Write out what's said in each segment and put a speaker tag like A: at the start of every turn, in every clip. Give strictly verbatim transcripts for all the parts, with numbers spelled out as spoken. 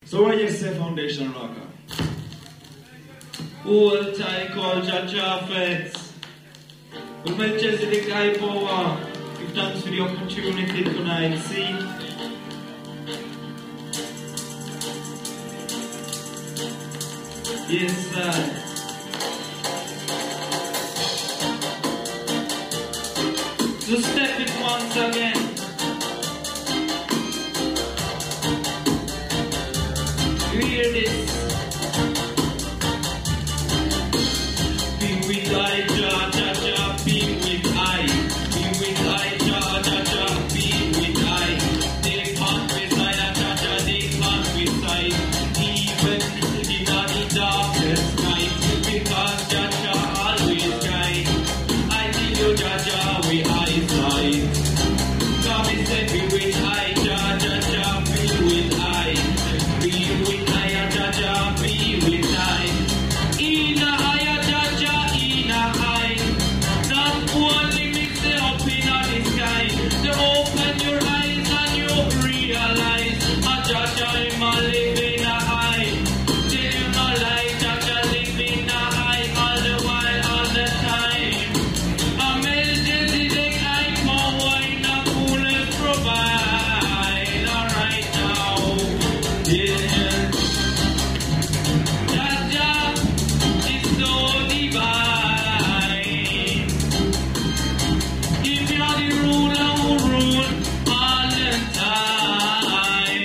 A: So what you say, Foundation Rocker?
B: Old time culture Japhets. With Melchizedek high power. Give thanks for the opportunity tonight. See? Yes, sir. So step it once again. You hear this? Be with I, ja, ja, ja, be with I. Be with I, ja, ja, ja, be with I. They can't beside, ja, ja, they can't beside. Even in the darkest night, because ja, ja, always guide. I tell you, ja, ja, we eyesight. Come and say, be with I, ja, ja, ja, be with I. Be with I, ja, ja, be with I. In a higher, ja, ja, in a high. Not only mix it up in the sky. To open your eyes and you realize, a ja, ja, in my live in a high. Till you no lie, ja, ja, live in a high all the while, all the time. A Melchizedek high power in a fullness provide. Alright now, yeah. Ja, ja, is so divine. If you're the ruler who rule all the time.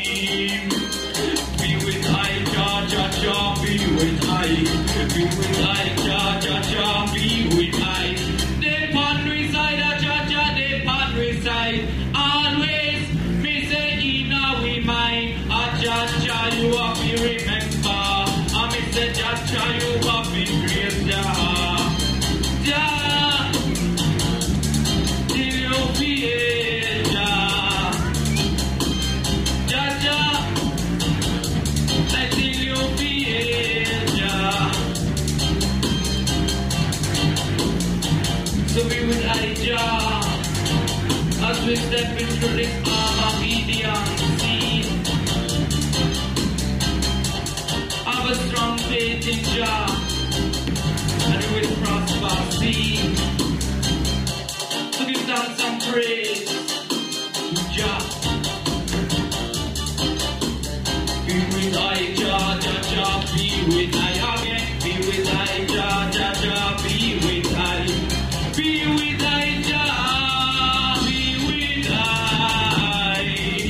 B: Be with I, ja, ja, ja, be with I. Be with I, ja, ja, ja, be with I. They pan reside, a ja, ja, they pan reside. Always, me say, in we mind. A ja, ja, you have to remember. I me say, ja, ja, you have to praise ja. Ja, till you feel ja. Ja, ja, till you feel ja. So be with I, ja. As we step into this Armageddon scene, have a strong faith in Jah, and you will prosper. See, so give thanks and praise to Jah. Be with I, Jah, Jah, Jah. Be with I again. Be with I, Jah, Jah, Jah. Be with I. Be with I, Jah. Be with I.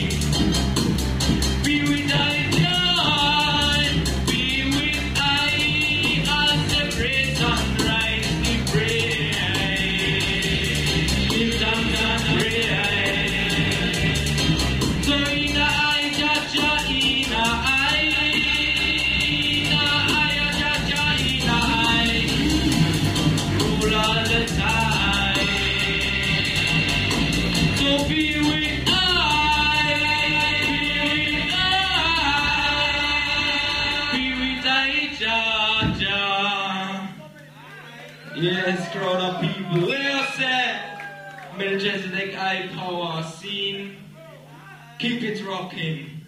B: Be with I, Jah. Be with I. As the great sunrise we pray. Give thanks and praise. So in the eye, Jah, Jah, in the eye. In the eye, Jah, Jah, in the eye. Rule all the time. So be with I, be with I, be with I, Jah, Jah. Yes, crowd of people, well said. Melchizedek high power scene. Keep it rocking.